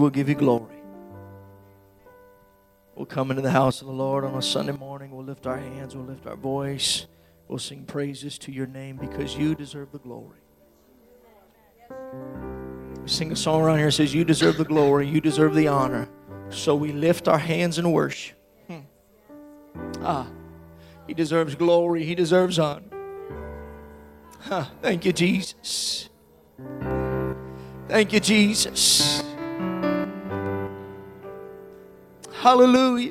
we'll give you glory. We'll come into the house of the Lord on a Sunday morning. We'll lift our hands. We'll lift our voice. We'll sing praises to your name because you deserve the glory. We sing a song around here that says, you deserve the glory. You deserve the honor. So we lift our hands in worship. He deserves glory. He deserves honor. Thank you, Jesus. Thank you, Jesus. Hallelujah.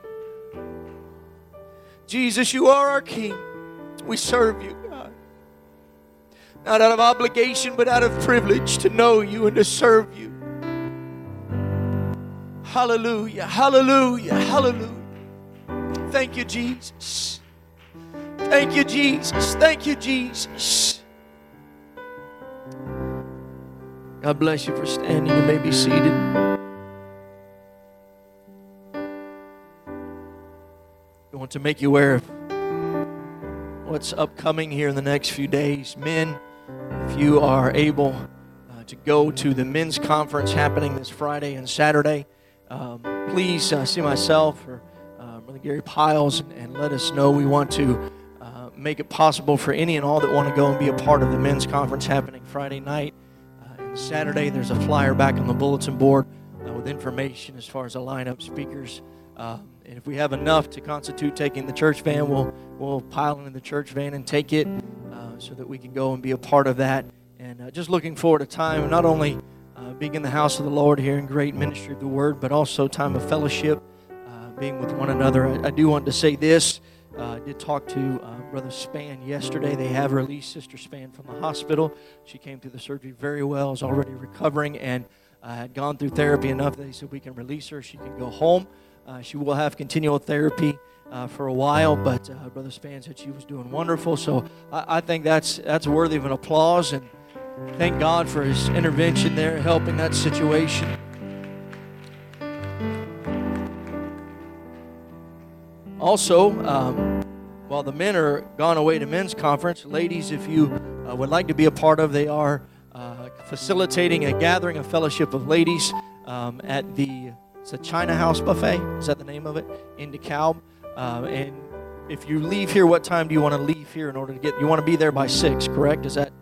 Jesus, you are our King. We serve you, God. Not out of obligation, but out of privilege to know you and to serve you. Hallelujah, hallelujah, hallelujah. Thank you, Jesus. Thank you, Jesus. Thank you, Jesus. God bless you for standing. You may be seated. I want to make you aware of what's upcoming here in the next few days. Men, if you are able to go to the men's conference happening this Friday and Saturday, please see myself or Brother Gary Piles and let us know. We want to make it possible for any and all that want to go and be a part of the men's conference happening Friday night. And Saturday, there's a flyer back on the bulletin board with information as far as the lineup, speakers. And if we have enough to constitute taking the church van, we'll pile into the church van and take it so that we can go and be a part of that. And just looking forward to time of not only being in the house of the Lord, hearing great ministry of the Word, but also time of fellowship, being with one another. I do want to say this. I did talk to Brother Span yesterday. They have released Sister Span from the hospital. She came through the surgery very well, is already recovering, and had gone through therapy enough that they said we can release her. She can go home. She will have continual therapy for a while, but Brother Span said she was doing wonderful. So I think that's worthy of an applause, and thank God for His intervention there, helping that situation. Also, while the men are gone away to men's conference, ladies, if you would like to be a part of, they are facilitating a gathering, a fellowship of ladies at it's a China House Buffet. Is that the name of it? In DeKalb. And if you leave here, what time do you want to leave here in order to you want to be there by 6, correct? Is that?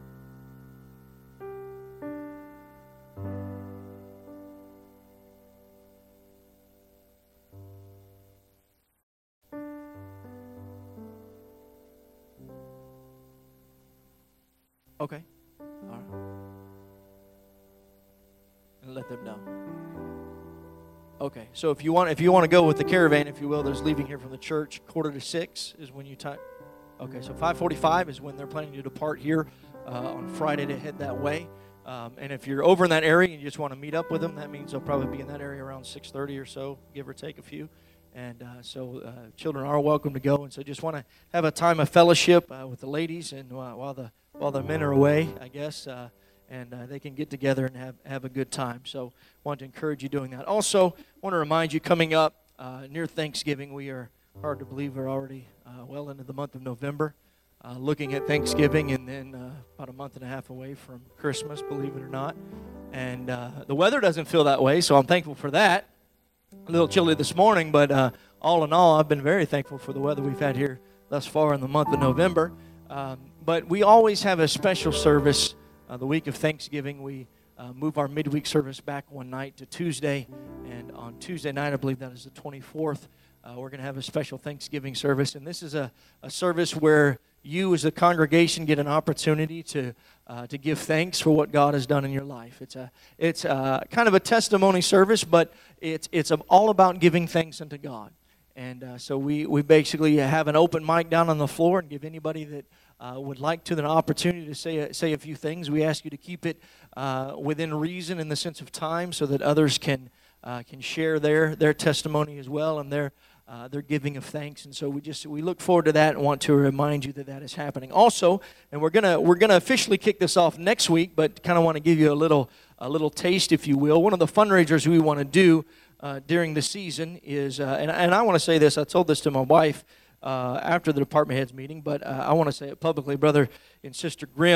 Okay. All right. And let them know. Okay. So if you want to go with the caravan, if you will, there's leaving here from the church 5:45 is when you time. Okay. So 5:45 is when they're planning to depart here on Friday to head that way. And if you're over in that area and you just want to meet up with them, that means they'll probably be in that area around 6:30 or so, give or take a few. And so children are welcome to go. And so just want to have a time of fellowship with the ladies and while the men are away, I guess, and they can get together and have a good time. So want to encourage you doing that. Also, want to remind you, coming up near Thanksgiving, we are, hard to believe, we're already well into the month of November, looking at Thanksgiving, and then about a month and a half away from Christmas, believe it or not. And the weather doesn't feel that way, so I'm thankful for that. A little chilly this morning, but all in all, I've been very thankful for the weather we've had here thus far in the month of November. But we always have a special service the week of Thanksgiving. We move our midweek service back one night to Tuesday. And on Tuesday night, I believe that is the 24th, we're going to have a special Thanksgiving service. And this is a service where you as a congregation get an opportunity to give thanks for what God has done in your life. It's kind of a testimony service, but it's all about giving thanks unto God. And so we basically have an open mic down on the floor and give anybody that would like to an opportunity to say a few things. We ask you to keep it within reason in the sense of time so that others can share their testimony as well and their giving of thanks. And so we look forward to that and want to remind you that is happening. Also, and we're gonna officially kick this off next week, but kind of want to give you a little taste, if you will. One of the fundraisers we want to do during the season is, and I want to say this, I told this to my wife after the department heads meeting, but I want to say it publicly. Brother and Sister Grimm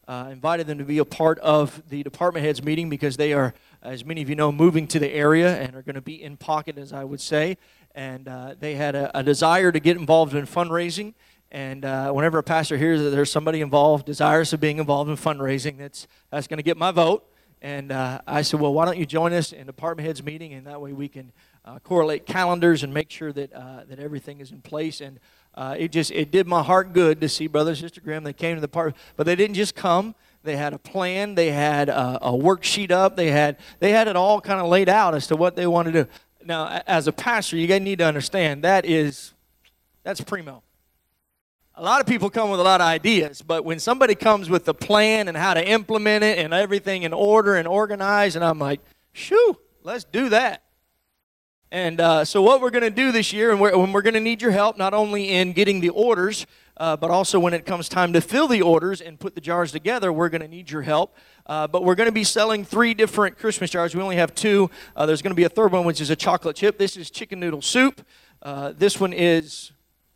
invited them to be a part of the department heads meeting because they are, as many of you know, moving to the area and are going to be in pocket, as I would say. And they had a desire to get involved in fundraising. And whenever a pastor hears that there's somebody involved, desirous of being involved in fundraising, that's going to get my vote. And I said, well, why don't you join us in department heads meeting, and that way we can correlate calendars and make sure that that everything is in place. And it did my heart good to see Brother and Sister Graham. They came to the part, but they didn't just come. They had a plan. They had a worksheet up. They had it all kind of laid out as to what they wanted to do. Now, as a pastor, you need to understand that's primo. A lot of people come with a lot of ideas, but when somebody comes with the plan and how to implement it and everything in order and organized, and I'm like, shoo, let's do that. And so what we're going to do this year, and we're going to need your help, not only in getting the orders, but also when it comes time to fill the orders and put the jars together, we're going to need your help. But we're going to be selling 3 different Christmas jars. We only have 2. There's going to be a third one, which is a chocolate chip. This is chicken noodle soup. This one is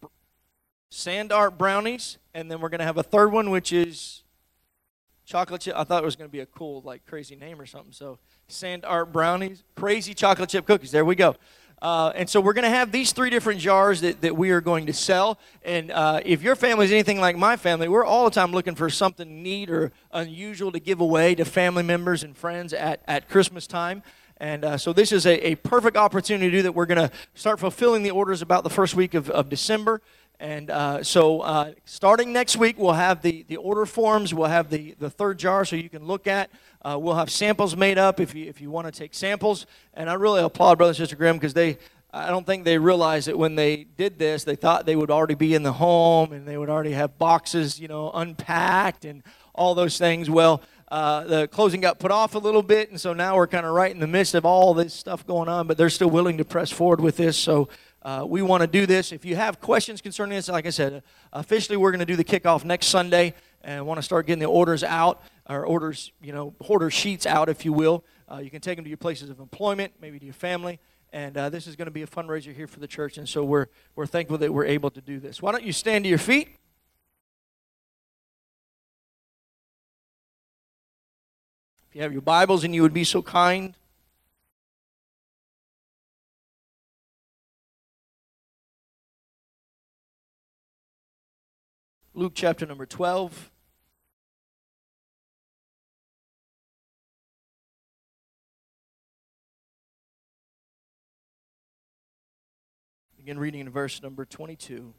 sand art brownies, and then we're going to have a third one, which is chocolate chip. I thought it was going to be a cool, crazy name or something. So sand art brownies, crazy chocolate chip cookies. There we go. And so we're going to have these 3 different jars that we are going to sell. And if your family is anything like my family, we're all the time looking for something neat or unusual to give away to family members and friends at Christmas time. And so this is a perfect opportunity to do that. We're going to start fulfilling the orders about the first week of December. And so starting next week, we'll have the order forms. We'll have the third jar so you can look at. We'll have samples made up if you want to take samples. And I really applaud Brother and Sister Grimm because I don't think they realized that when they did this, they thought they would already be in the home and they would already have boxes, unpacked and all those things. Well, the closing got put off a little bit, and so now we're kind of right in the midst of all this stuff going on, but they're still willing to press forward with this. So we want to do this. If you have questions concerning this, like I said, officially we're going to do the kickoff next Sunday and want to start getting the orders out, or order sheets out, if you will. You can take them to your places of employment, maybe to your family, and this is going to be a fundraiser here for the church, and so we're thankful that we're able to do this. Why don't you stand to your feet? If you have your Bibles and you would be so kind. Luke chapter number 12. Begin reading in verse number 22.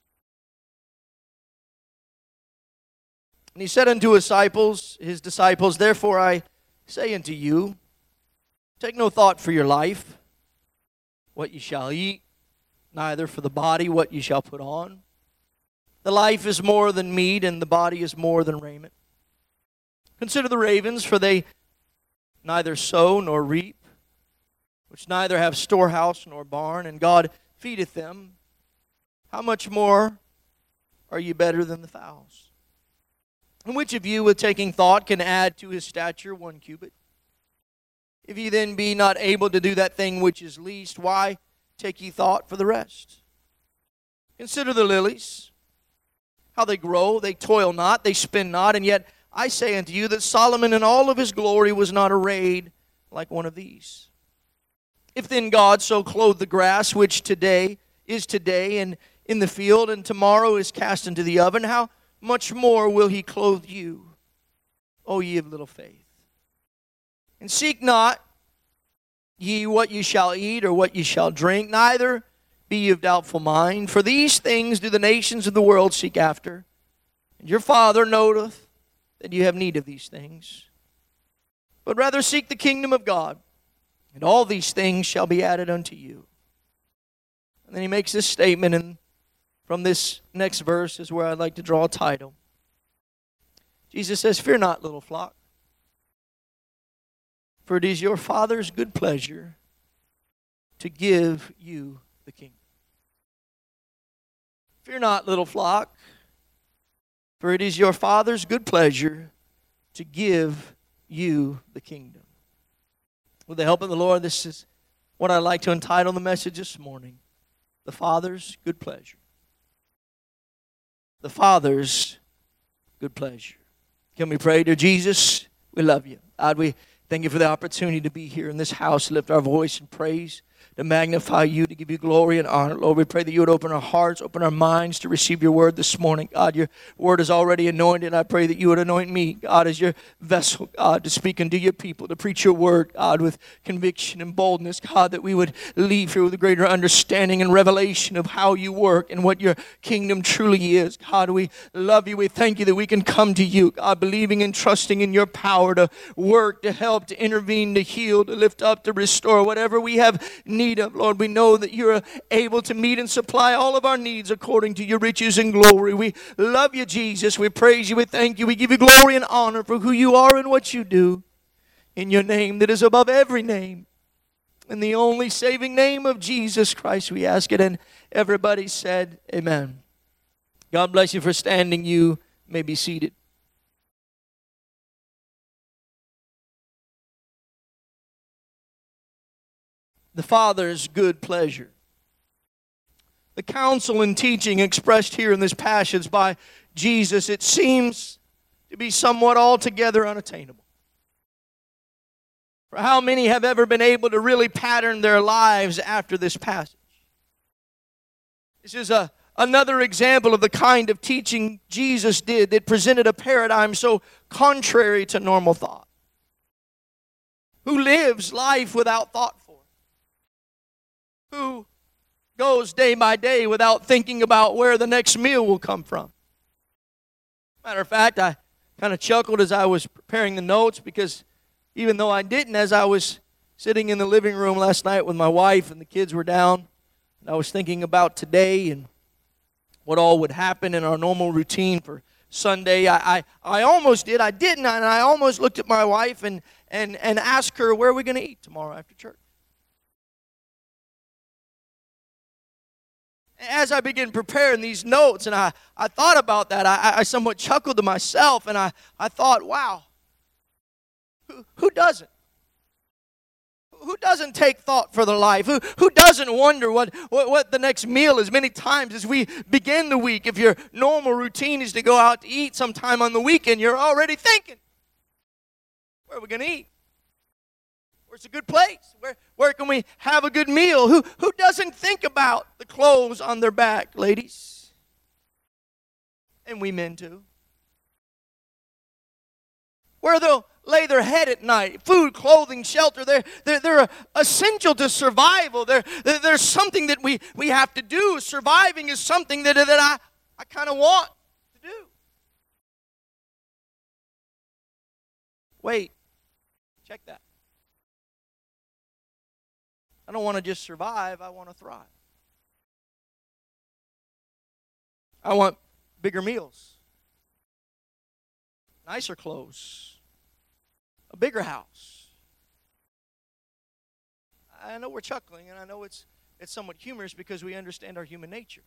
And he said unto his disciples, therefore I say unto you, take no thought for your life, what ye shall eat, neither for the body what ye shall put on. The life is more than meat, and the body is more than raiment. Consider the ravens, for they neither sow nor reap, which neither have storehouse nor barn, and God feedeth them. How much more are ye better than the fowls? And which of you, with taking thought, can add to his stature 1 cubit? If ye then be not able to do that thing which is least, why take ye thought for the rest? Consider the lilies, how they grow, they toil not, they spin not, and yet I say unto you that Solomon in all of his glory was not arrayed like one of these. If then God so clothe the grass, which is today and in the field, and tomorrow is cast into the oven, how much more will he clothe you, O ye of little faith? And seek not ye what ye shall eat or what ye shall drink, neither be ye of doubtful mind. For these things do the nations of the world seek after. And your Father knoweth that you have need of these things. But rather seek the kingdom of God, and all these things shall be added unto you. And then he makes this statement, and from this next verse is where I'd like to draw a title. Jesus says, fear not, little flock, for it is your Father's good pleasure to give you the kingdom. Fear not, little flock, for it is your Father's good pleasure to give you the kingdom. With the help of the Lord, this is what I'd like to entitle the message this morning. The Father's good pleasure. The Father's good pleasure. Can we pray? Dear Jesus, we love you. God, we thank you for the opportunity to be here in this house, lift our voice in praise, to magnify you, to give you glory and honor. Lord, we pray that you would open our hearts, open our minds to receive your word this morning. God, your word is already anointed. I pray that you would anoint me, God, as your vessel, God, to speak unto your people, to preach your word, God, with conviction and boldness. God, that we would leave here with a greater understanding and revelation of how you work and what your kingdom truly is. God, we love you. We thank you that we can come to you, God, believing and trusting in your power to work, to help, to intervene, to heal, to lift up, to restore, whatever we have need of, Lord. We know that you're able to meet and supply all of our needs according to your riches and glory. We love you, Jesus. We praise you. We thank you. We give you glory and honor for who you are and what you do. In your name that is above every name, in the only saving name of Jesus Christ, we ask it. And everybody said, amen. God bless you for standing. You may be seated. The Father's good pleasure. The counsel and teaching expressed here in this passage by Jesus, it seems to be somewhat altogether unattainable. For how many have ever been able to really pattern their lives after this passage? This is another example of the kind of teaching Jesus did that presented a paradigm so contrary to normal thought. Who lives life without thought for it? Who goes day by day without thinking about where the next meal will come from? Matter of fact, I kind of chuckled as I was preparing the notes, because even though I didn't, as I was sitting in the living room last night with my wife and the kids were down, and I was thinking about today and what all would happen in our normal routine for Sunday. I almost did. I didn't. And I almost looked at my wife and asked her, where are we going to eat tomorrow after church? As I began preparing these notes and I thought about that, I somewhat chuckled to myself, and I thought, wow, who doesn't? Who doesn't take thought for their life? Who doesn't wonder what the next meal is many times as we begin the week? If your normal routine is to go out to eat sometime on the weekend, you're already thinking, where are we going to eat? Where's a good place? Where can we have a good meal? Who doesn't think about the clothes on their back, ladies? And we men too. Where they'll lay their head at night. Food, clothing, shelter. They're essential to survival. There's something that we have to do. Surviving is something that I kind of want to do. Wait. Check that. I don't want to just survive. I want to thrive. I want bigger meals, nicer clothes, a bigger house. I know we're chuckling, and I know it's somewhat humorous because we understand our human nature.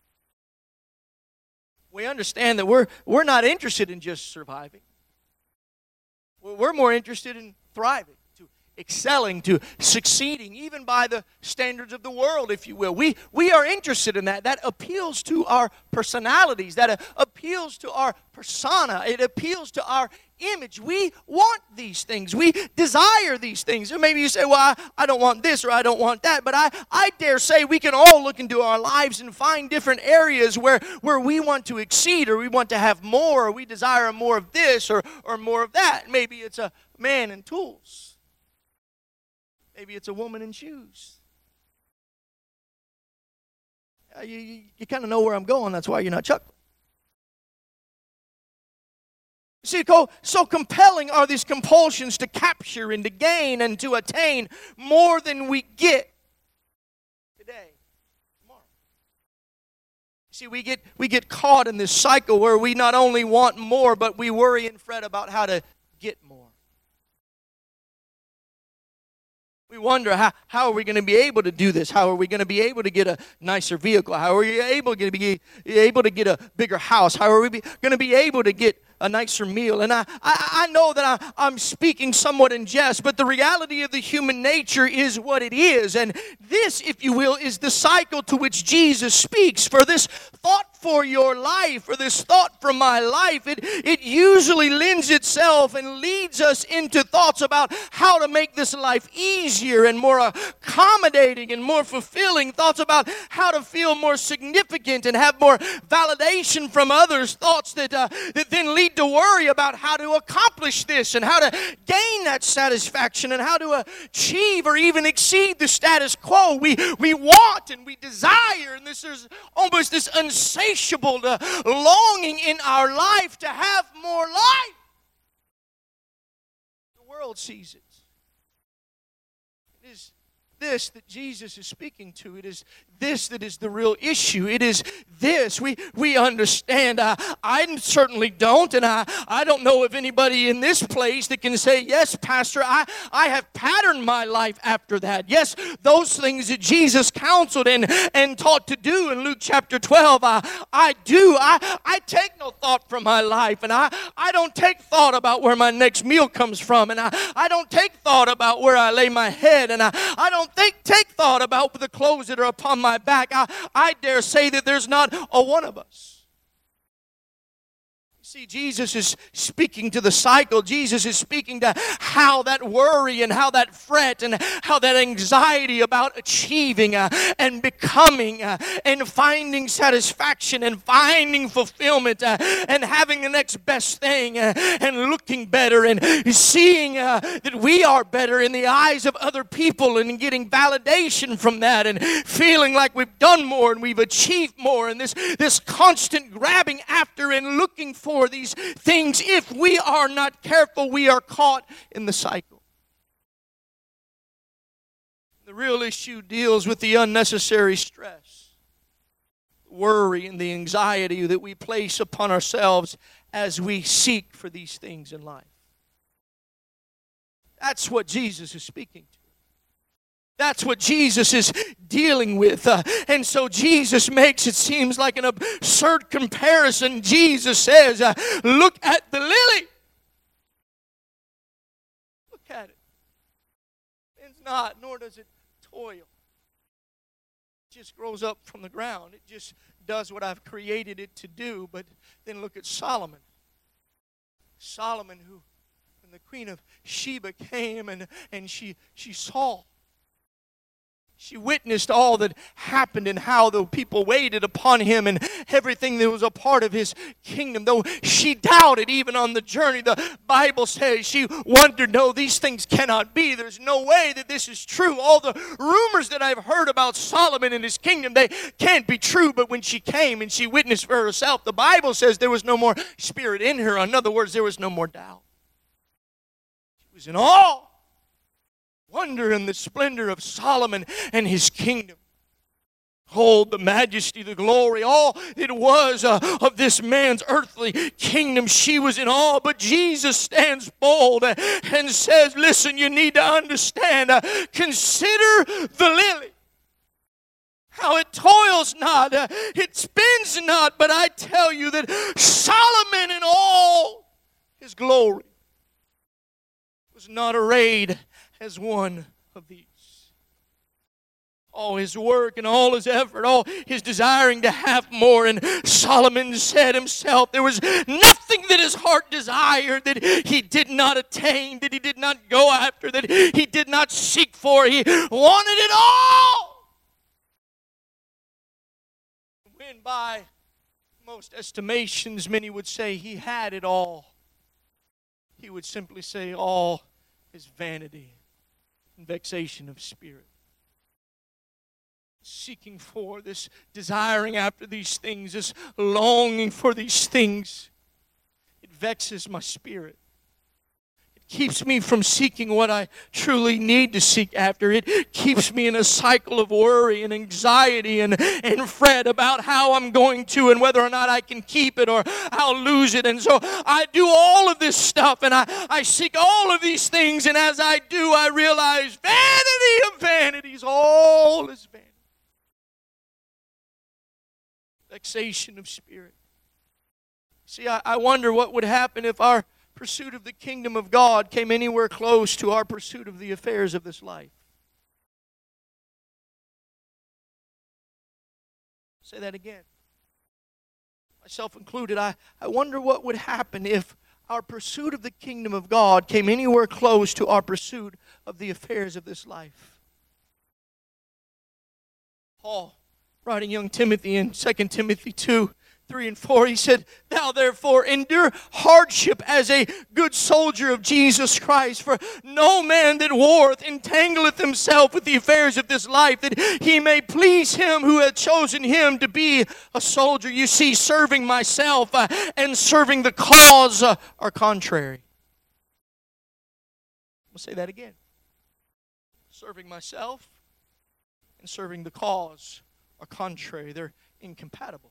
We understand that we're not interested in just surviving. We're more interested in thriving, to excelling, to succeeding, even by the standards of the world, if you will. We are interested in that. That appeals to our personalities. That appeals to our persona. It appeals to our image. We want these things. We desire these things. And maybe you say, well, I don't want this or I don't want that. But I dare say we can all look into our lives and find different areas where we want to exceed, or we want to have more, or we desire more of this or more of that. Maybe it's a man in tools. Maybe it's a woman in shoes. You kind of know where I'm going. That's why you're not chuckling. See, so compelling are these compulsions to capture and to gain and to attain more than we get today, tomorrow. See, we get caught in this cycle where we not only want more, but we worry and fret about how to get more. We wonder, how are we going to be able to do this? How are we going to be able to get a nicer vehicle? How are we able to get a bigger house? How are we going to be able to get a nicer meal? And I know that I'm speaking somewhat in jest, but the reality of the human nature is what it is. And this, if you will, is the cycle to which Jesus speaks. For this thought thought for your life, or this thought for my life, it usually lends itself and leads us into thoughts about how to make this life easier and more accommodating and more fulfilling, thoughts about how to feel more significant and have more validation from others, thoughts that then lead to worry about how to accomplish this and how to gain that satisfaction and how to achieve or even exceed the status quo. We want and we desire, and there's almost this insatiable longing in our life to have more life. The world sees it. It is this that Jesus is speaking to. It is this that is the real issue. It is this. We understand. I certainly don't, and I don't know of anybody in this place that can say, yes, Pastor, I have patterned my life after that. Yes, those things that Jesus counseled and taught to do in Luke chapter 12, I do. I take no thought from my life, and I don't take thought about where my next meal comes from, and I don't take thought about where I lay my head, and I don't take thought about the clothes that are upon my back. I dare say that there's not a one of us. See, Jesus is speaking to the cycle. Jesus is speaking to how that worry and how that fret and how that anxiety about achieving and becoming and finding satisfaction and finding fulfillment and having the next best thing and looking better and seeing that we are better in the eyes of other people and getting validation from that and feeling like we've done more and we've achieved more, and this constant grabbing after and looking for these things. If we are not careful, we are caught in the cycle. The real issue deals with the unnecessary stress, worry, and the anxiety that we place upon ourselves as we seek for these things in life. That's what Jesus is speaking to. That's what Jesus is dealing with. And so Jesus makes it seems like an absurd comparison. Jesus says, look at the lily. Look at it. It's not, nor does it toil. It just grows up from the ground. It just does what I've created it to do. But then look at Solomon. Solomon, who, when the queen of Sheba came and she saw, she witnessed all that happened and how the people waited upon him and everything that was a part of his kingdom. Though she doubted even on the journey, the Bible says she wondered, no, these things cannot be. There's no way that this is true. All the rumors that I've heard about Solomon and his kingdom, they can't be true. But when she came and she witnessed for herself, the Bible says there was no more spirit in her. In other words, there was no more doubt. She was in awe. Wonder in the splendor of Solomon and his kingdom. Hold the majesty, the glory, all it was of this man's earthly kingdom. She was in awe, but Jesus stands bold and says, listen, you need to understand, consider the lily. How it toils not, it spins not, but I tell you that Solomon in all his glory was not arrayed as one of these. All his work and all his effort, all his desiring to have more. And Solomon said himself, there was nothing that his heart desired that he did not attain, that he did not go after, that he did not seek for. He wanted it all. When by most estimations, many would say he had it all, he would simply say all is vanity and vexation of spirit. Seeking for this, desiring after these things, this longing for these things, it vexes my spirit. It keeps me from seeking what I truly need to seek after. It keeps me in a cycle of worry and anxiety and fret about how I'm going to and whether or not I can keep it or I'll lose it. And so I do all of this stuff and I seek all of these things, and as I do, I realize vanity of vanities, all is vanity. Vexation of spirit. See, I wonder what would happen if our pursuit of the kingdom of God came anywhere close to our pursuit of the affairs of this life. Say that again. myself included, I wonder what would happen if our pursuit of the kingdom of God came anywhere close to our pursuit of the affairs of this life. Paul, writing young Timothy in 2 Timothy 2, 3 and 4, he said, "Thou therefore endure hardship as a good soldier of Jesus Christ. For no man that warreth entangleth himself with the affairs of this life, that he may please him who hath chosen him to be a soldier." You see, serving myself and serving the cause are contrary. I'll say that again. Serving myself and serving the cause are contrary. They're incompatible.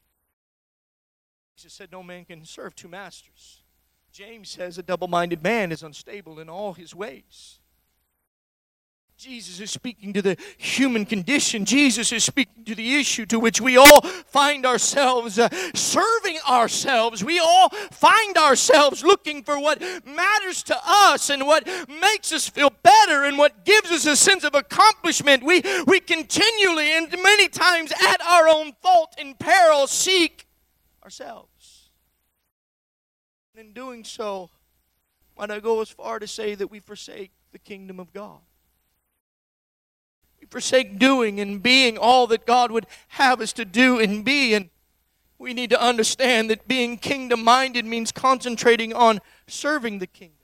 Jesus said no man can serve two masters. James says a double-minded man is unstable in all his ways. Jesus is speaking to the human condition. Jesus is speaking to the issue to which we all find ourselves serving ourselves. We all find ourselves looking for what matters to us and what makes us feel better and what gives us a sense of accomplishment. We continually and many times at our own fault and peril seek ourselves. And in doing so, might I go as far to say that we forsake the kingdom of God. We forsake doing and being all that God would have us to do and be. And we need to understand that being kingdom-minded means concentrating on serving the kingdom.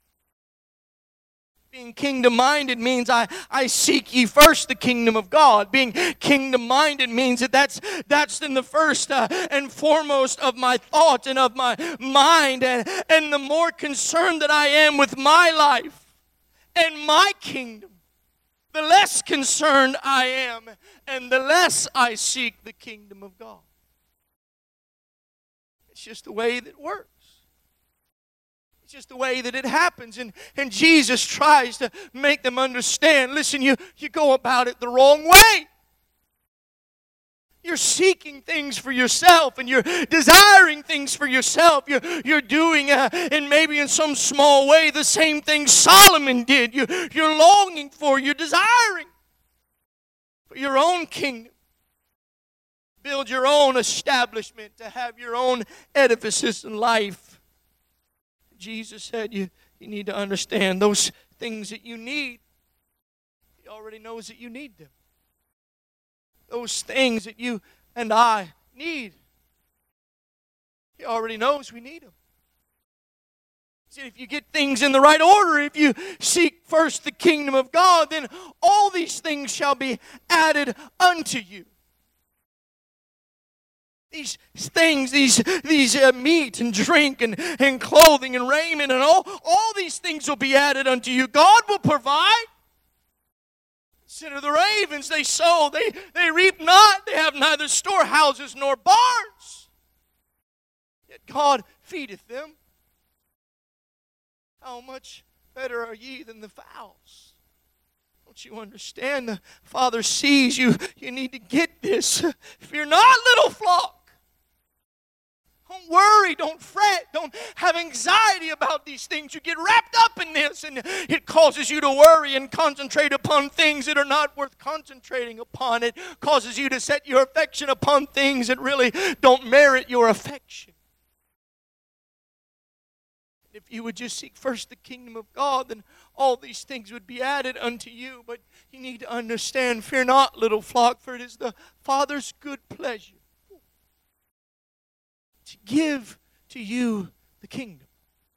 Being kingdom-minded means I seek ye first the kingdom of God. Being kingdom-minded means that's in the first and foremost of my thought and of my mind. And the more concerned that I am with my life and my kingdom, the less concerned I am and the less I seek the kingdom of God. It's just the way that it works. It's just the way that it happens. And Jesus tries to make them understand, listen, you go about it the wrong way. You're seeking things for yourself and you're desiring things for yourself. You're doing, and maybe in some small way, the same thing Solomon did. You're longing for, you're desiring for your own kingdom. Build your own establishment, to have your own edifices in life. Jesus said you need to understand those things that you need. He already knows that you need them. Those things that you and I need. He already knows we need them. See, if you get things in the right order, if you seek first the kingdom of God, then all these things shall be added unto you. These things, these meat and drink and clothing and raiment and all these things will be added unto you. God will provide. Consider the ravens, they sow, they reap not, they have neither storehouses nor barns. Yet God feedeth them. How much better are ye than the fowls? Don't you understand? The Father sees you. You need to get this. Fear not, little flock. Don't worry, don't fret, don't have anxiety about these things. You get wrapped up in this and it causes you to worry and concentrate upon things that are not worth concentrating upon. It causes you to set your affection upon things that really don't merit your affection. If you would just seek first the kingdom of God, then all these things would be added unto you. But you need to understand, fear not, little flock, for it is the Father's good pleasure to give to you the kingdom.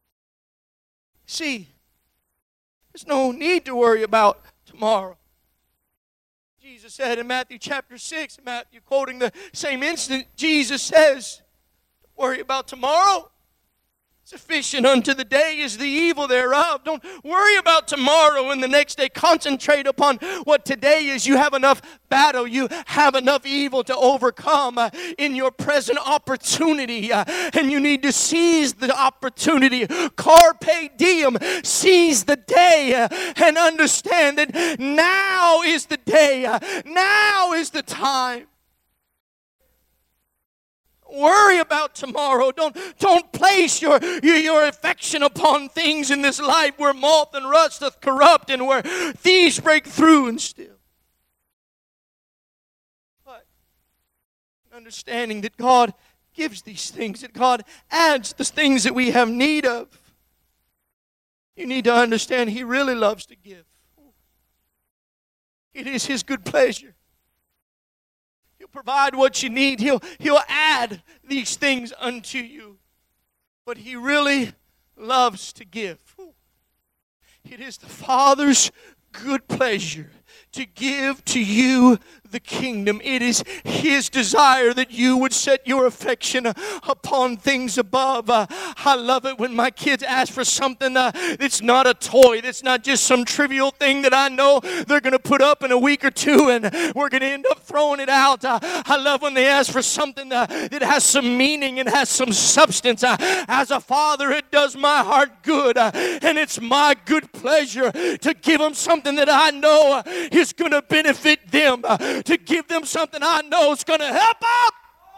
See, there's no need to worry about tomorrow. Jesus said in Matthew chapter 6, Matthew quoting the same incident, Jesus says, don't worry about tomorrow. Sufficient unto the day is the evil thereof. Don't worry about tomorrow and the next day. Concentrate upon what today is. You have enough battle. You have enough evil to overcome in your present opportunity. And you need to seize the opportunity. Carpe diem. Seize the day and understand that now is the day. Now is the time. Worry about tomorrow. Don't place your affection upon things in this life where moth and rust doth corrupt and where thieves break through and steal. But understanding that God gives these things, that God adds the things that we have need of. You need to understand He really loves to give. It is His good pleasure. He'll provide what you need. He'll add these things unto you. But He really loves to give. It is the Father's good pleasure to give to you the kingdom. It is His desire that you would set your affection upon things above. I love it when my kids ask for something that's not a toy, that's not just some trivial thing that I know they're going to put up in a week or two and we're going to end up throwing it out. I love when they ask for something that has some meaning and has some substance. As a father, it does my heart good, and it's my good pleasure to give them something that I know is going to benefit them, to give them something I know is going to help them.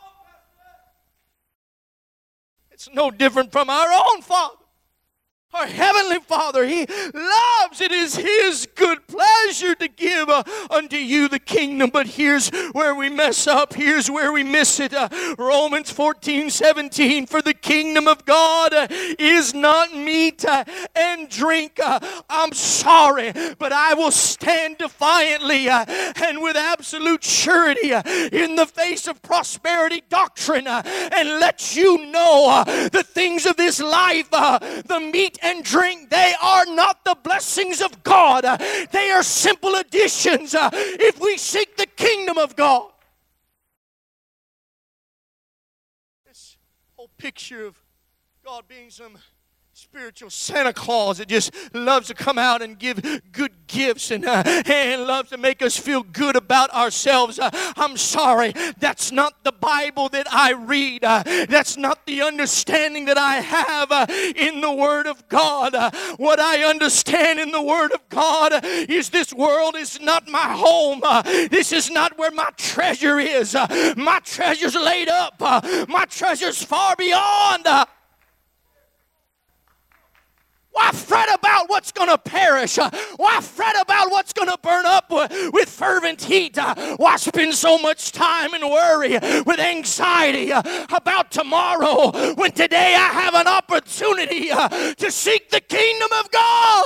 It's no different from our own Father. Our Heavenly Father, He loves, it is His good pleasure to give unto you the kingdom. But here's where we mess up. Here's where we miss it. Romans 14:17, for the kingdom of God is not meat and drink. I'm sorry, but I will stand defiantly and with absolute surety in the face of prosperity doctrine and let you know the things of this life, the meat and drink, they are not the blessings of God. They are simple additions if we seek the kingdom of God. This whole picture of God being some spiritual Santa Claus that just loves to come out and give good gifts and loves to make us feel good about ourselves. I'm sorry, that's not the Bible that I read. That's not the understanding that I have in the Word of God. What I understand in the Word of God is this world is not my home. This is not where my treasure is. My treasure's laid up. My treasure's far beyond. Why fret about what's going to perish? Why fret about what's going to burn up with fervent heat? Why spend so much time and worry with anxiety about tomorrow when today I have an opportunity to seek the kingdom of God?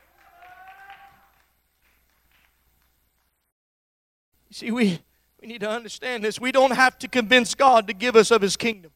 You see, we need to understand this. We don't have to convince God to give us of His kingdom.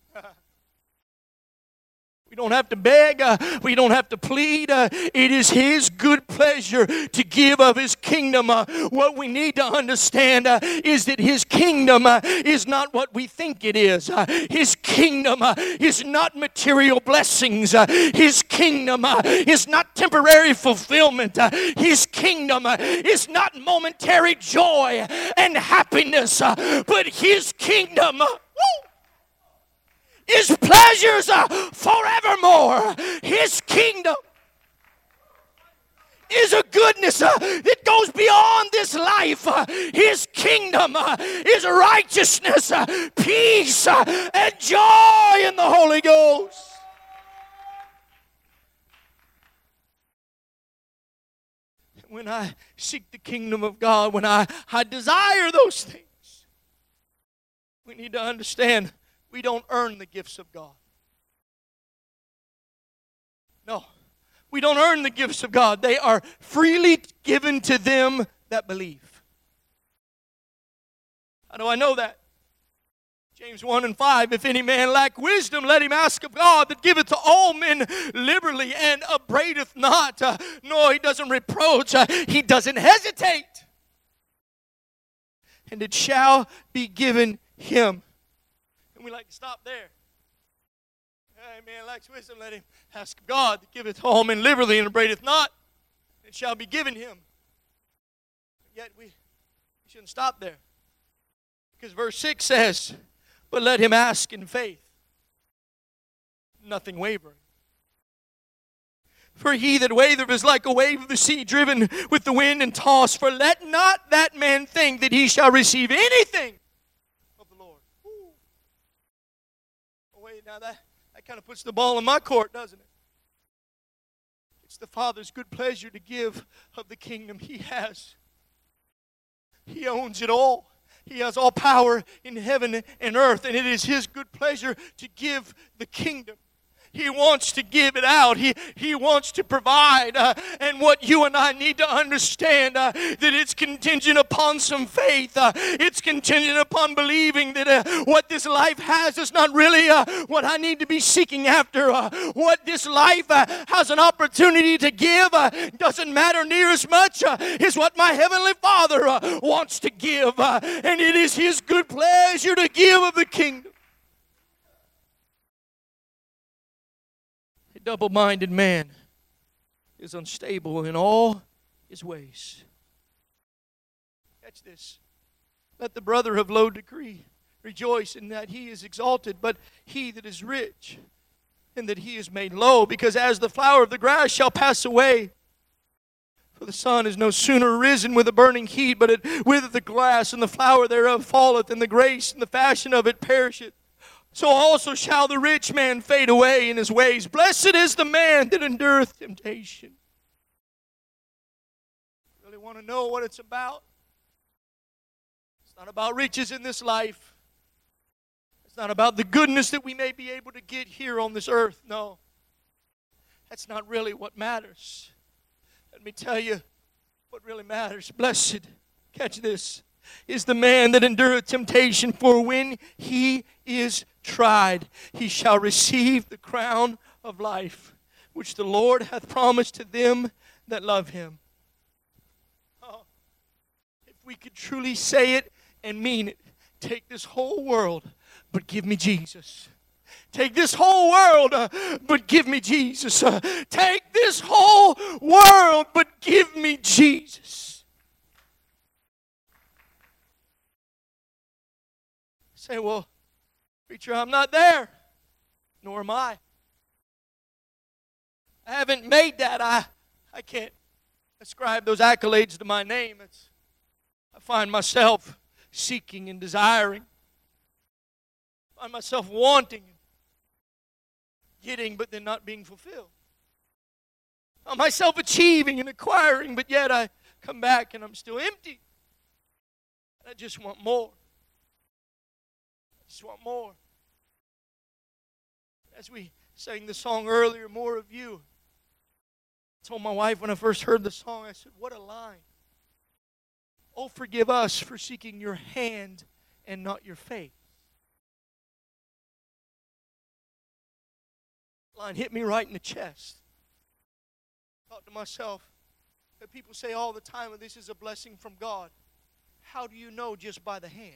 We don't have to beg. We don't have to plead. It is His good pleasure to give of His kingdom. What we need to understand is that His kingdom is not what we think it is. His kingdom is not material blessings. His kingdom is not temporary fulfillment. His kingdom is not momentary joy and happiness. But His kingdom His pleasures forevermore. His kingdom is a goodness that goes beyond this life. His kingdom is righteousness, peace, and joy in the Holy Ghost. When I seek the kingdom of God, when I desire those things, we need to understand we don't earn the gifts of God. No, we don't earn the gifts of God. They are freely given to them that believe. How do I know that? James 1:5, if any man lack wisdom, let him ask of God that giveth to all men liberally and upbraideth not. No, he doesn't reproach. He doesn't hesitate. And it shall be given him. We like to stop there. Hey, man lacks wisdom, let him ask God that giveth to all men liberally and upbraideth not. It shall be given him. Yet we shouldn't stop there. Because verse 6 says, but let him ask in faith, nothing wavering. For he that wavereth is like a wave of the sea driven with the wind and tossed. For let not that man think that he shall receive anything. Now that kind of puts the ball in my court, doesn't it? It's the Father's good pleasure to give of the kingdom He has. He owns it all. He has all power in heaven and earth, and it is His good pleasure to give the kingdom. He wants to give it out. He wants to provide. And what you and I need to understand, that it's contingent upon some faith. It's contingent upon believing that what this life has is not really what I need to be seeking after. What this life has an opportunity to give doesn't matter near as much as what my Heavenly Father wants to give. And it is His good pleasure to give of the kingdom. Double-minded man is unstable in all his ways. Catch this. Let the brother of low degree rejoice in that he is exalted, but he that is rich in that he is made low, because as the flower of the grass shall pass away. For the sun is no sooner risen with a burning heat, but it withereth the grass, and the flower thereof falleth, and the grace and the fashion of it perisheth. So also shall the rich man fade away in his ways. Blessed is the man that endureth temptation. Really want to know what it's about? It's not about riches in this life. It's not about the goodness that we may be able to get here on this earth. No. That's not really what matters. Let me tell you what really matters. Blessed, catch this, is the man that endureth temptation, for when he is tried, he shall receive the crown of life, which the Lord hath promised to them that love Him. Oh, if we could truly say it and mean it, take this whole world, but give me Jesus. Take this whole world, but give me Jesus. Take this whole world, but give me Jesus. Say, well, preacher, I'm not there. Nor am I. I haven't made that. I can't ascribe those accolades to my name. I find myself seeking and desiring. I find myself wanting, getting, but then not being fulfilled. I find myself achieving and acquiring, but yet I come back and I'm still empty. I just want more. I just want more. As we sang the song earlier, more of you. I told my wife when I first heard the song, I said, what a line. Oh, forgive us for seeking your hand and not your faith. Line hit me right in the chest. I thought to myself, that people say all the time, well, this is a blessing from God. How do you know just by the hand?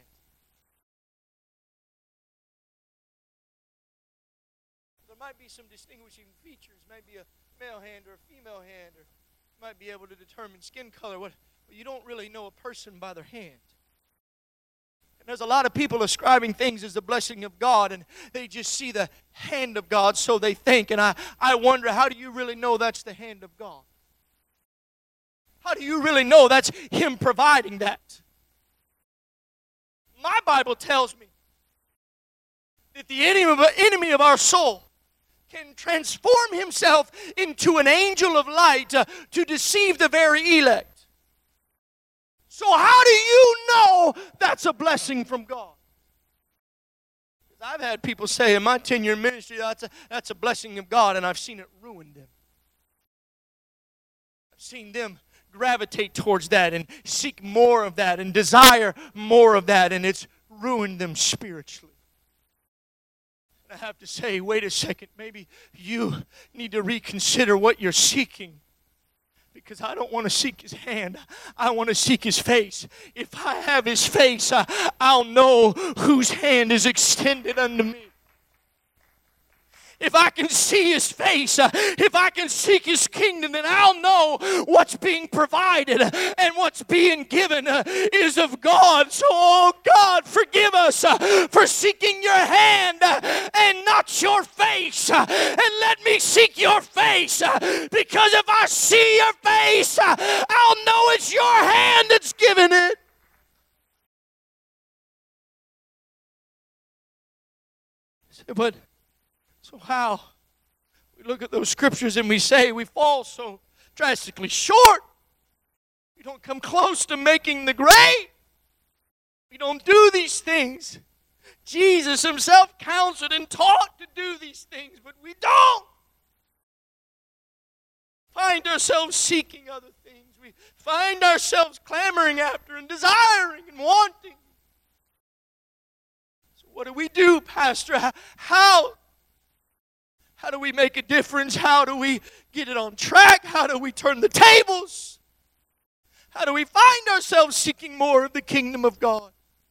There might be some distinguishing features, maybe a male hand or a female hand, or you might be able to determine skin color. But you don't really know a person by their hand. And there's a lot of people ascribing things as the blessing of God, and they just see the hand of God, so they think. And I wonder, how do you really know that's the hand of God? How do you really know that's Him providing that? My Bible tells me that the enemy of our soul can transform himself into an angel of light to deceive the very elect. So how do you know that's a blessing from God? I've had people say in my 10-year ministry, that's a blessing of God, and I've seen it ruin them. I've seen them gravitate towards that and seek more of that and desire more of that, and it's ruined them spiritually. I have to say, wait a second, maybe you need to reconsider what you're seeking. Because I don't want to seek His hand. I want to seek His face. If I have His face, I'll know whose hand is extended unto me. If I can see His face, if I can seek His kingdom, then I'll know what's being provided and what's being given is of God. So, oh God, forgive us for seeking your hand and not your face. And let me seek your face, because if I see your face, I'll know it's your hand that's given it. But so how? We look at those scriptures and we say we fall so drastically short. We don't come close to making the grade. We don't do these things. Jesus himself counseled and taught to do these things, but we don't. Find ourselves seeking other things. We find ourselves clamoring after and desiring and wanting. So what do we do, Pastor? How do we make a difference? How do we get it on track? How do we turn the tables? How do we find ourselves seeking more of the kingdom of God?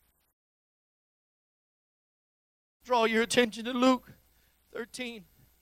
Draw your attention to Luke 13.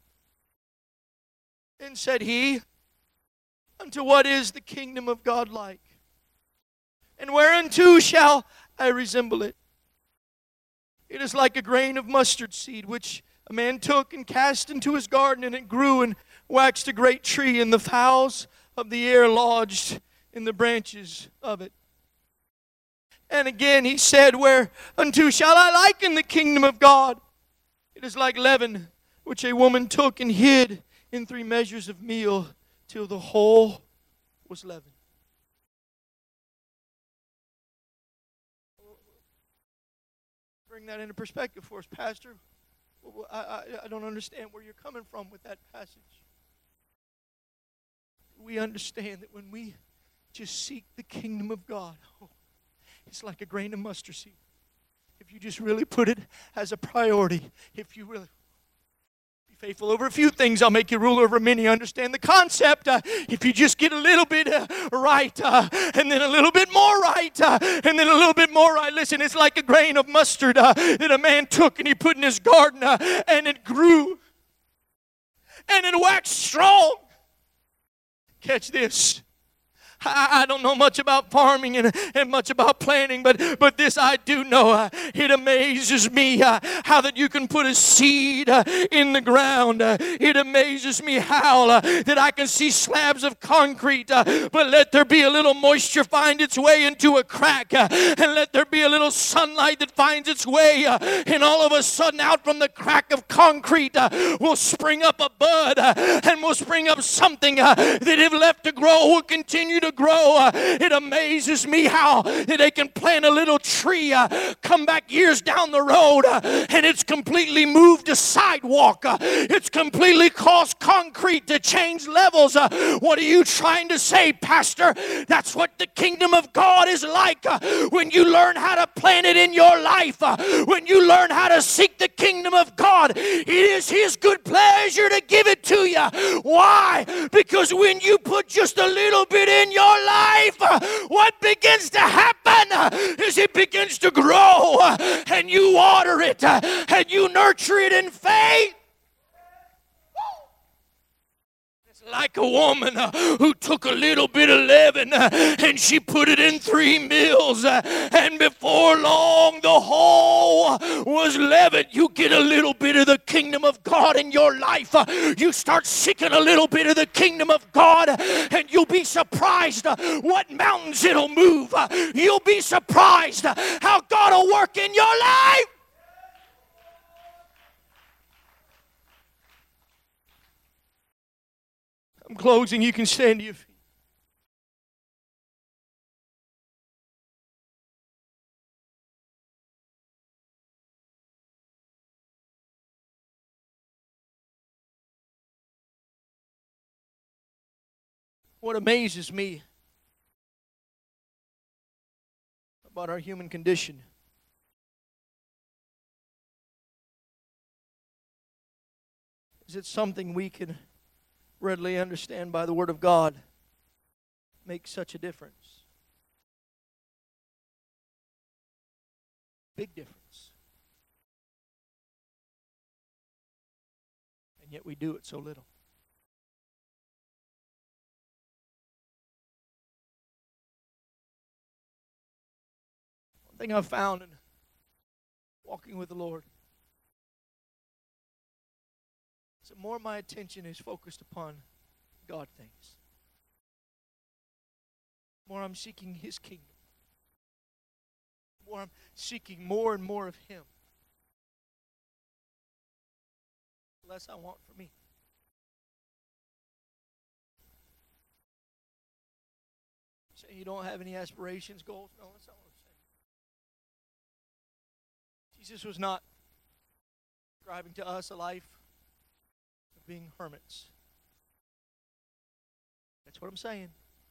And said he, unto what is the kingdom of God like? And whereunto shall I resemble it? It is like a grain of mustard seed, which a man took and cast into his garden, and it grew and waxed a great tree, and the fowls of the air lodged in the branches of it. And again he said, whereunto shall I liken the kingdom of God? It is like leaven, which a woman took and hid in 3 measures of meal, till the whole was leavened. Bring that into perspective for us, Pastor. I don't understand where you're coming from with that passage. We understand that when we just seek the kingdom of God, it's like a grain of mustard seed. If you just really put it as a priority, if you really be faithful over a few things, I'll make you ruler over many. Understand the concept. If you just get a little bit right, and then a little bit more right, and then a little bit more right. Listen, it's like a grain of mustard that a man took and he put in his garden, and it grew, and it waxed strong. Catch this. I don't know much about farming and much about planting, but this I do know. It amazes me how that you can put a seed in the ground. It amazes me how that I can see slabs of concrete, but let there be a little moisture find its way into a crack, and let there be a little sunlight that finds its way, and all of a sudden out from the crack of concrete will spring up a bud, and will spring up something that if left to grow will continue to grow. It amazes me how they can plant a little tree, come back years down the road, and it's completely moved a sidewalk. It's completely caused concrete to change levels. What are you trying to say, Pastor? That's what the kingdom of God is like. When you learn how to plant it in your life, when you learn how to seek the kingdom of God, it is His good pleasure to give it to you. Why? Because when you put just a little bit in your life, what begins to happen is it begins to grow, and you water it, and you nurture it in faith. Like a woman who took a little bit of leaven and she put it in 3 meals, and before long the whole was leavened. You get a little bit of the kingdom of God in your life. You start seeking a little bit of the kingdom of God, and you'll be surprised what mountains it'll move. You'll be surprised how God will work in your life. I'm closing. You can stand to your feet. What amazes me about our human condition is it's something we can readily understand by the Word of God makes such a difference. Big difference. And yet we do it so little. One thing I've found in walking with the Lord, so more of my attention is focused upon God things. More I'm seeking His kingdom. More I'm seeking more and more of Him. Less I want for me. You say you don't have any aspirations, goals? No, that's not what I'm saying. Jesus was not describing to us a life of being hermits. That's what I'm saying.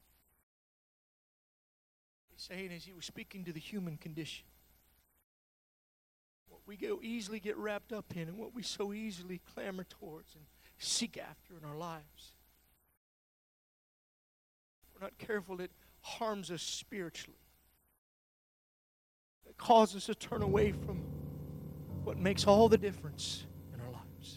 What he's saying is he was speaking to the human condition. What we easily get wrapped up in and what we so easily clamor towards and seek after in our lives. If we're not careful, it harms us spiritually. It causes us to turn away from what makes all the difference in our lives.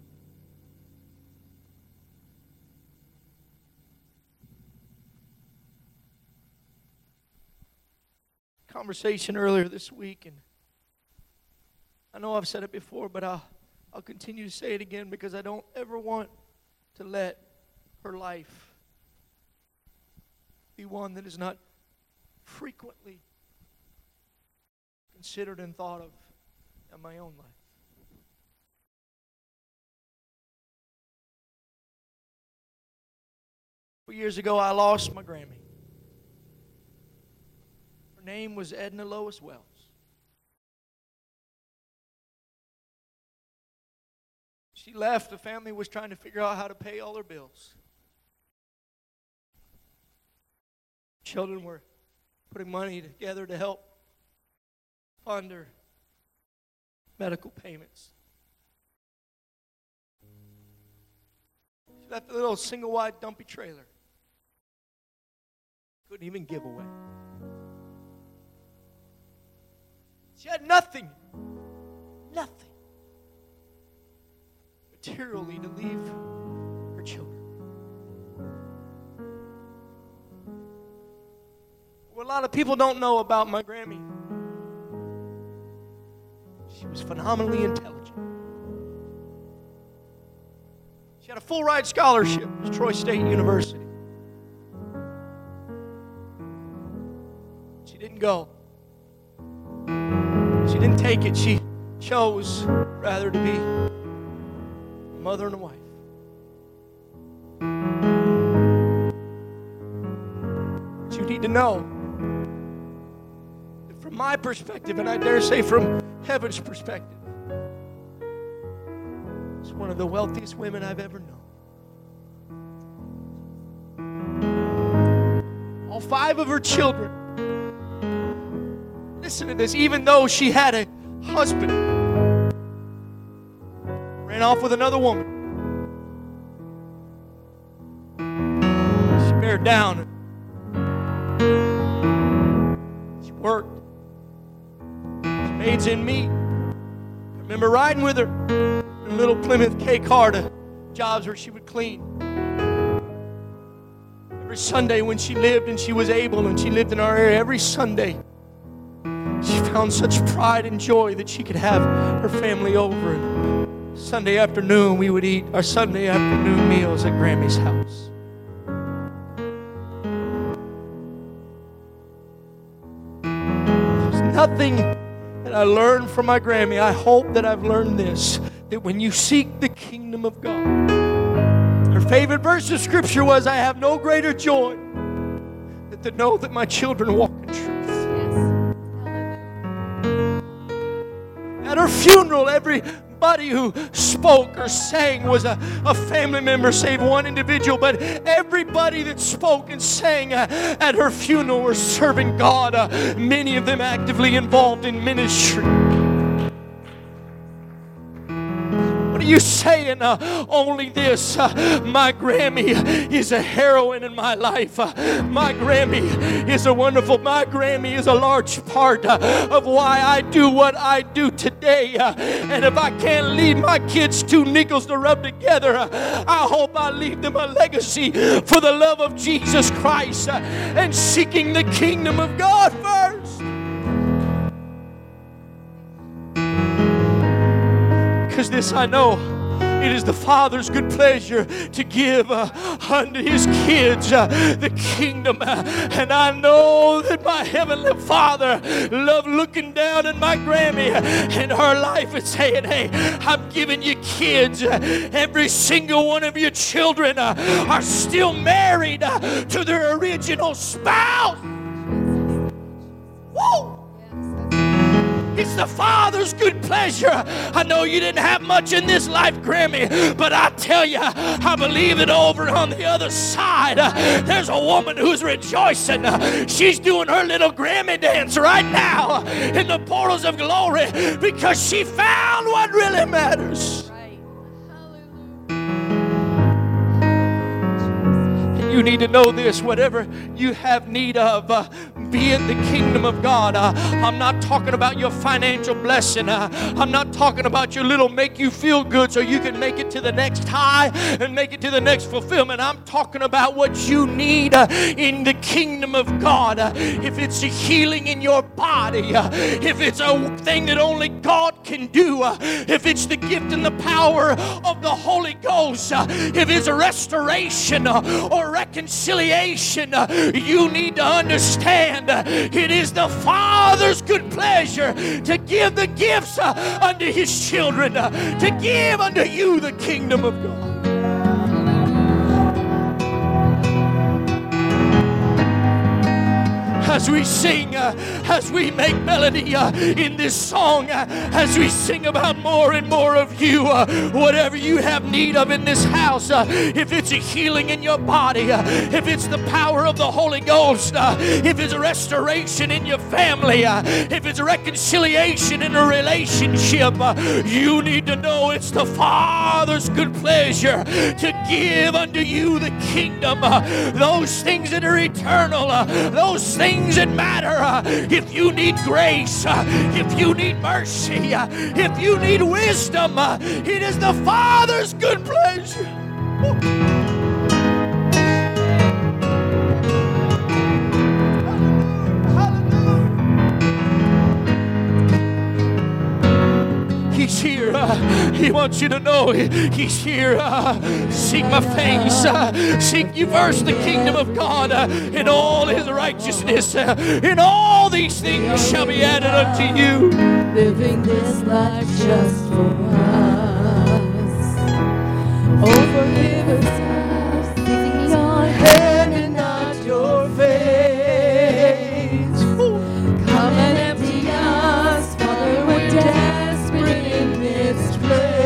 Conversation earlier this week, and I know I've said it before, but I'll continue to say it again because I don't ever want to let her life be one that is not frequently considered and thought of in my own life. 4 years ago, I lost my Grammy. Her name was Edna Lois Wells. She left. The family was trying to figure out how to pay all their bills. Children were putting money together to help fund her medical payments. She left a little single-wide dumpy trailer. Couldn't even give away. She had nothing materially to leave her children. What a lot of people don't know about my Grammy, she was phenomenally intelligent. She had a full ride scholarship at Troy State University. She didn't go. She didn't take it. She chose rather to be a mother and a wife. But you need to know that from my perspective, and I dare say from heaven's perspective, it's one of the wealthiest women I've ever known. All 5 of her children, listen to this, even though she had a husband, ran off with another woman. She bared down. She worked. She made ends meet. I remember riding with her in a little Plymouth K car to jobs where she would clean. Every Sunday when she lived and she was able and she lived in our area, every Sunday she found such pride and joy that she could have her family over. And Sunday afternoon, we would eat our Sunday afternoon meals at Grammy's house. There's nothing that I learned from my Grammy. I hope that I've learned this, that when you seek the kingdom of God, her favorite verse of Scripture was, I have no greater joy than to know that my children walk in truth. At her funeral, everybody who spoke or sang was a family member, save one individual. But everybody that spoke and sang at her funeral were serving God, many of them actively involved in ministry. What are you saying? Only this. My Grammy is a heroine in my life. My Grammy is a wonderful, my Grammy is a large part of why I do what I do today. And if I can't leave my kids 2 nickels to rub together, I hope I leave them a legacy for the love of Jesus Christ and seeking the kingdom of God first. Because this I know, it is the Father's good pleasure to give unto His kids the kingdom. And I know that my Heavenly Father loved looking down at my Grammy in her life and saying, hey, I'm giving you kids. Every single one of your children are still married to their original spouse. Woo! It's the Father's good pleasure. I know you didn't have much in this life, Grammy, but I tell you, I believe that over on the other side, there's a woman who's rejoicing. She's doing her little Grammy dance right now in the portals of glory because she found what really matters. You need to know this, whatever you have need of, be it the kingdom of God. I'm not talking about your financial blessing. I'm not talking about your little make you feel good so you can make it to the next high and make it to the next fulfillment. I'm talking about what you need in the kingdom of God. If it's a healing in your body, if it's a thing that only God can do, if it's the gift and the power of the Holy Ghost, if it's a restoration or reconciliation, you need to understand it is the Father's good pleasure to give the gifts unto His children, to give unto you the kingdom of God. As we sing, as we make melody in this song, as we sing about more and more of you, whatever you have need of in this house, if it's a healing in your body, if it's the power of the Holy Ghost, if it's a restoration in your family, if it's a reconciliation in a relationship, you need to know it's the Father's good pleasure to give unto you the kingdom, those things that are eternal, those things that matter. If you need grace, if you need mercy, if you need wisdom, it is the Father's good pleasure. He's here. He wants you to know He's here. Seek my face. Seek you first the kingdom of God and all His righteousness. And all these things shall be added unto you. Living this life just for us. Over rivers, seeking your hand and not your face. Come and empty us, Father, we're desperate in this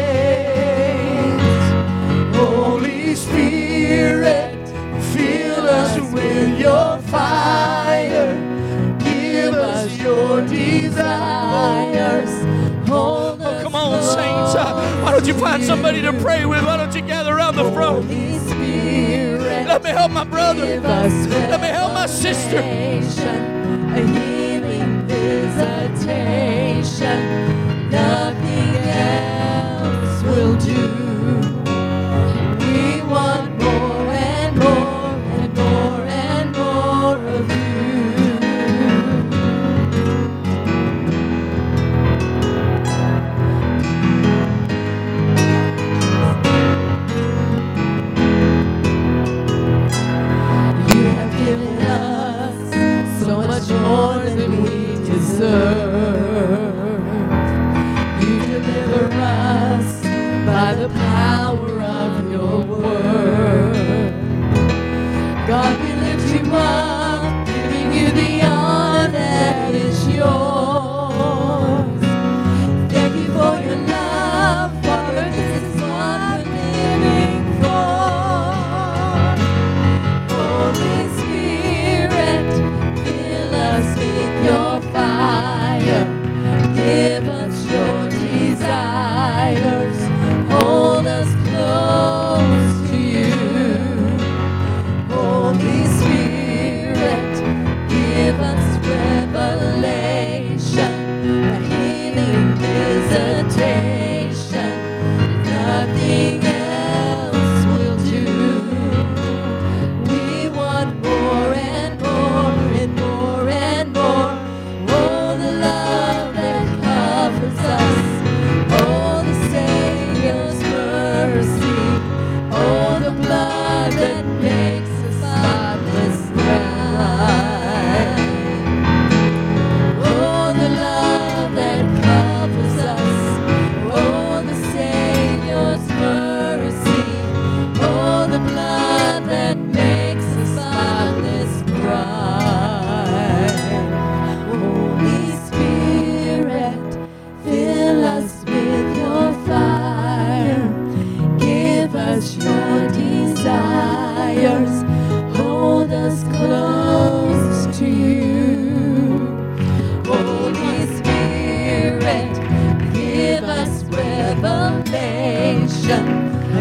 place. Holy Spirit, fill us with your fire. Give us your desires. Hold us. Come on, saints. Why don't you find somebody to pray with? Why don't you gather around the front? Holy Spirit, let me help my brother. Let me help my sister. A healing visitation. Nothing else will do. We want more and more and more and more of you. You have given us so much more than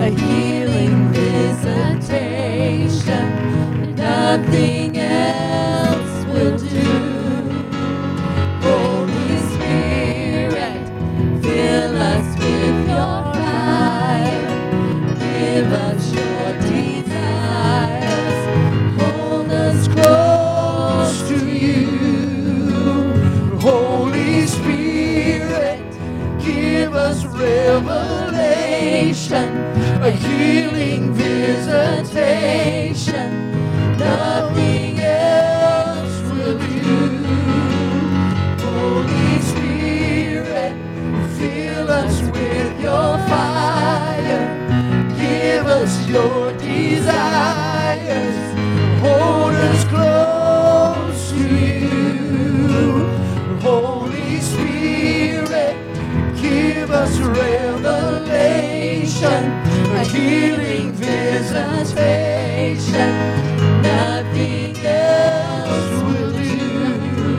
healing visitation. Nothing else will do. Holy Spirit, fill us with your fire. Give us your desires. Hold us close to you. Holy Spirit, give us revelation, a healing visitation. Nothing else will do. Holy Spirit, fill us with your fire. Give us your desires. Hold us close to you. Holy Spirit, give us revelation, a healing visitation. Nothing else will do.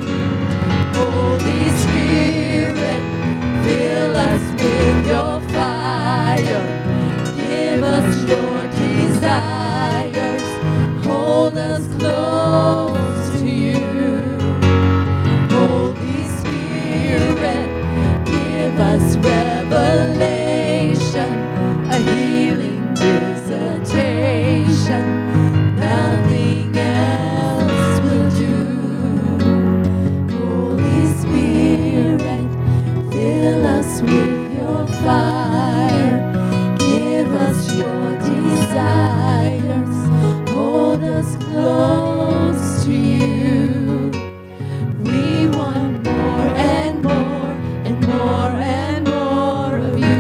Holy Spirit, fill us with your fire. Give us your desires. Hold us close to you. Holy Spirit, give us revelation, a healing visitation. Nothing else will do. Holy Spirit, fill us with your fire. Give us your desires. Hold us close to you. We want more and more and more and more of you.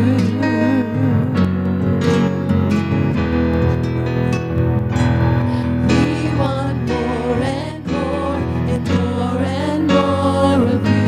We want more and more and more and more of you.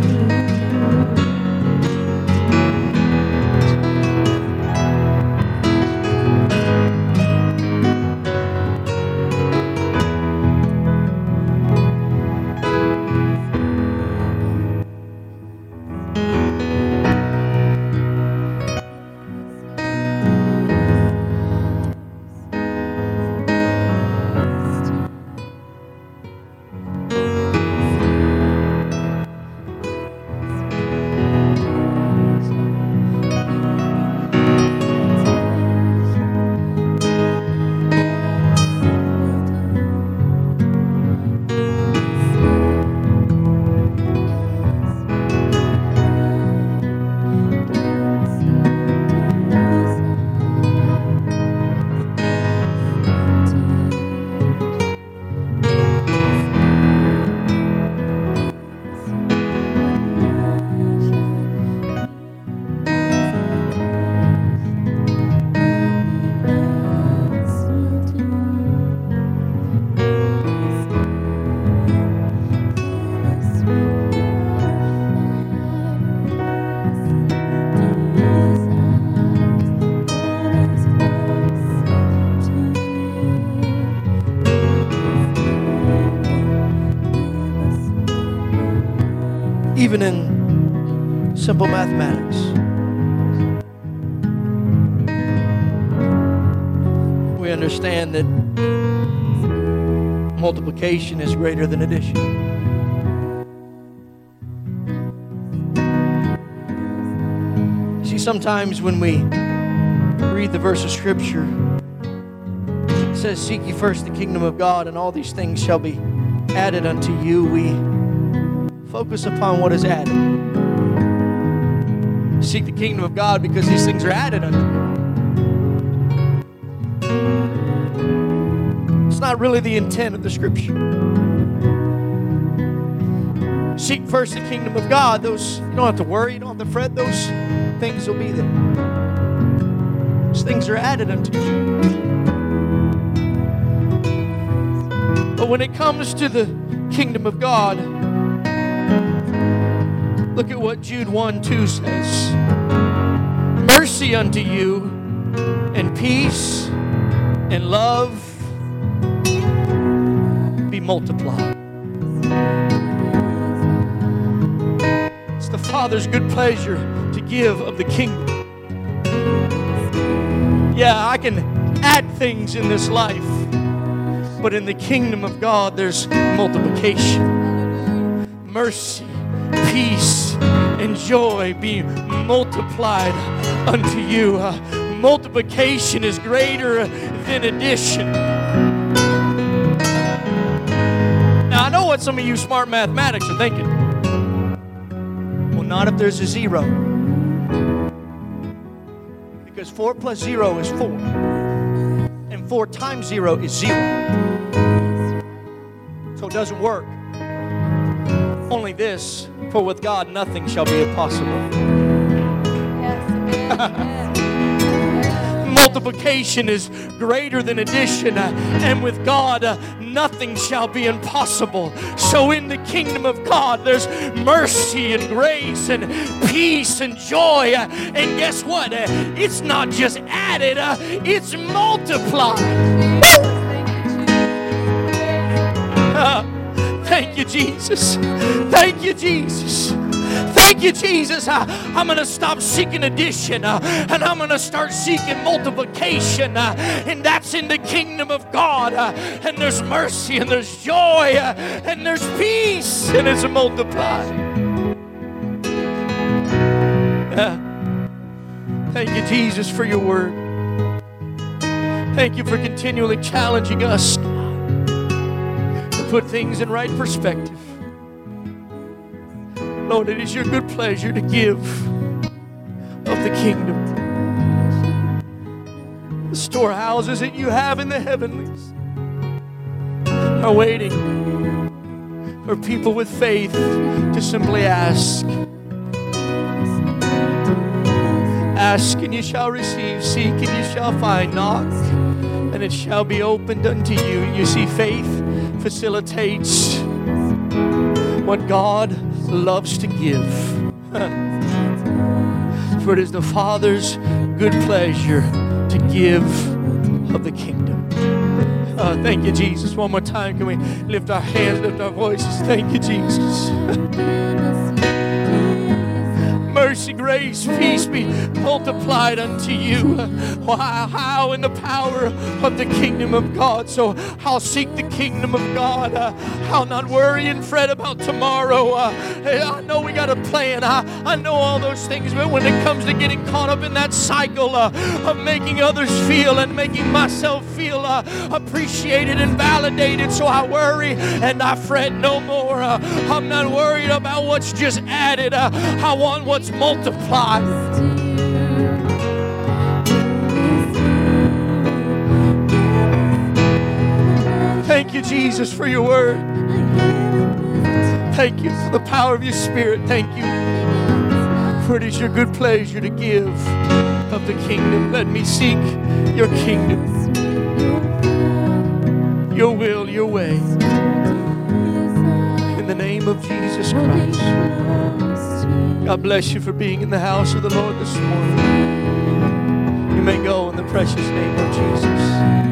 Even in simple mathematics, we understand that multiplication is greater than addition. See, sometimes when we read the verse of Scripture, it says, "Seek ye first the kingdom of God, and all these things shall be added unto you." We focus upon what is added. Seek the kingdom of God because these things are added unto you. It's not really the intent of the Scripture. Seek first the kingdom of God. Those, you don't have to worry, you don't have to fret. Those things will be there. Those things are added unto you. But when it comes to the kingdom of God, look at what Jude 1:2 says. Mercy unto you, and peace, and love be multiplied. It's the Father's good pleasure to give of the kingdom. Yeah, I can add things in this life, but in the kingdom of God, there's multiplication. Mercy, peace, and joy be multiplied unto you. Multiplication is greater than addition. Now, I know what some of you smart mathematics are thinking. Well, not if there's a zero. Because 4 plus 0 is 4. And 4 times 0 is 0. So it doesn't work. Only this, for with God nothing shall be impossible. Multiplication is greater than addition, and with God nothing shall be impossible. So in the kingdom of God there's mercy and grace and peace and joy, and guess what? It's not just added, it's multiplied. Thank you, Jesus. Thank you, Jesus. Thank you, Jesus. I'm going to stop seeking addition, and I'm going to start seeking multiplication, and that's in the kingdom of God. And there's mercy, and there's joy, and there's peace, and it's multiplied. Thank you, Jesus, for your word. Thank you for continually challenging us to put things in right perspective. Lord, it is your good pleasure to give of the kingdom. The storehouses that you have in the heavenlies are waiting for people with faith to simply ask. Ask and you shall receive. Seek and you shall find. Knock and it shall be opened unto you. You see, faith facilitates what God loves to give. For it is the Father's good pleasure to give of the kingdom. Thank you, Jesus. One more time, can we lift our hands, lift our voices? Thank you, Jesus. Mercy, grace, peace be multiplied unto you. How in the power of the kingdom of God. So I'll seek the kingdom of God. I'll not worry and fret about tomorrow. I know we got a plan. I know all those things, but when it comes to getting caught up in that cycle of making others feel and making myself feel appreciated and validated, so I worry and I fret no more. I'm not worried about what's just added. I want what's multiplied. Thank you, Jesus, for your word. Thank you for the power of your Spirit. Thank you for it is your good pleasure to give of the kingdom. Let me seek your kingdom, your will, your way. In the name of Jesus Christ. God bless you for being in the house of the Lord this morning. You may go in the precious name of Jesus.